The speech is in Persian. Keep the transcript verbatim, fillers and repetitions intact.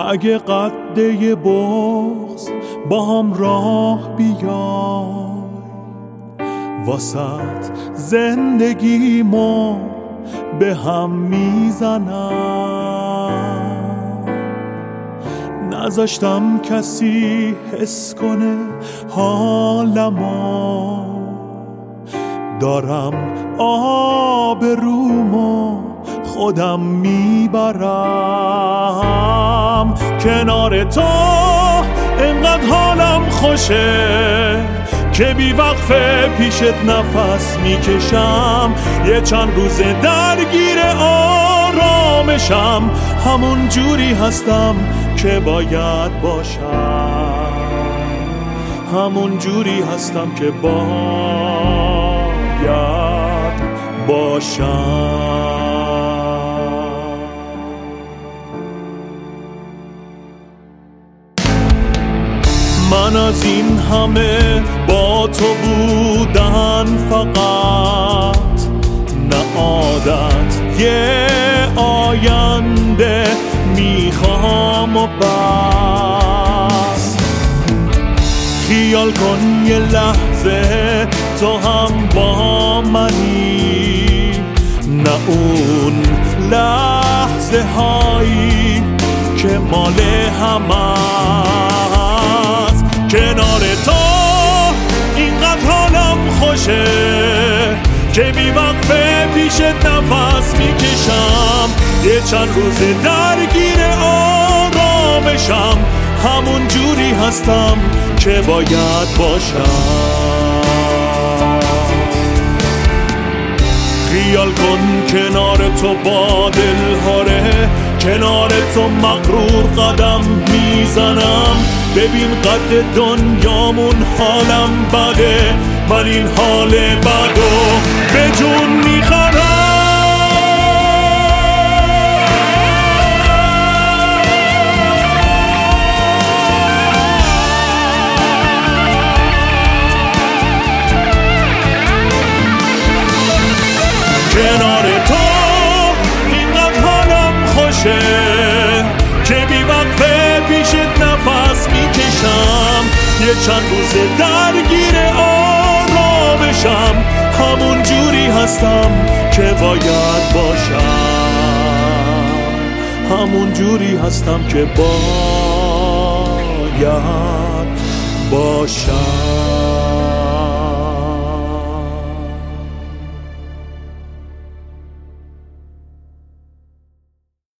اگه قده بغض با هم راه بیای، واسط زندگیمو به هم میزنم. نذاشتم کسی حس کنه حالمو، دارم آبرومو خودم میبرم. کنار تو انقدر حالم خوشه که بی وقفه پیشت نفس میکشم. یه چند روز درگیر آرامشم، همون جوری هستم که باید باشم، همون جوری هستم که باید باشم. من از این همه با تو بودن فقط نه عادت، یه آینده میخوام و بس. خیال کن یه لحظه تو هم با منی، نه اون لحظه هایی که مال هم است. کنار تو اینقدر حالم خوشه که بی وقفه پیشت نفس میکشم. یه چند روز درگیر آرامشم، همون جوری هستم که باید باشم. خیال کن کنار تو با دلهاره، کنار تو مغرور قدم میزنم. ببین قد دنیامون حالم بده، من این حال بدو به جون میخرم. کنار تو اینقدر حالم خوشه که بی وقفه پیشت نفس میکشم. یه چند روز درگیر آرامشم، همون جوری هستم که باید باشم، همون جوری هستم که باید باشم.